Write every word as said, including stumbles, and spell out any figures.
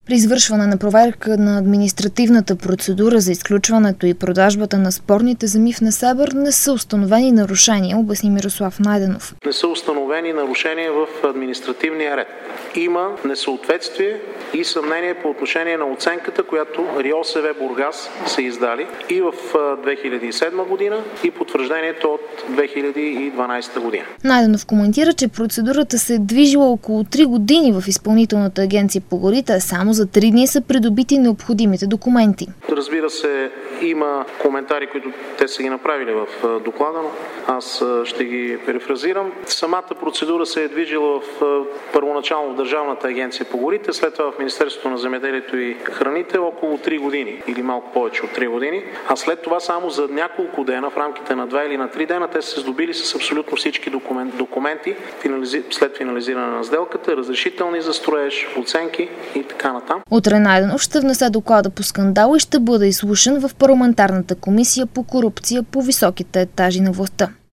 При извършване на проверка на административната процедура за изключването и продажбата на спорните земи в Несебър не са установени нарушения, обясни Мирослав Найденов. Не са установени нарушения в административния ред. Има несъответствие и съмнение по отношение на оценката, която РИОСВ Бургас са издали и в две хиляди и седма година и потвърждението от две хиляди и дванадесета година. Найденов коментира, че процедурата се е движила около три години в Изпълнителната агенция по горите, а само за три дни са придобити необходимите документи. Разбира се, има коментари, които те са ги направили в доклада, но аз ще ги перифразирам. Самата процедура се е движила в първоначално в Държавната агенция по горите, след това в Министерството на земеделието и храните около три години или малко повече от три години, а след това само за няколко дена, в рамките на два или на три дена, те са се здобили с абсолютно всички документи, документи след финализиране на сделката, разрешителни за строеж, оценки и така натам. Утре Найденов ще внесе доклада по скандала и ще бъде изслушан в парламентарната комисия по корупция по високите етажи на властта.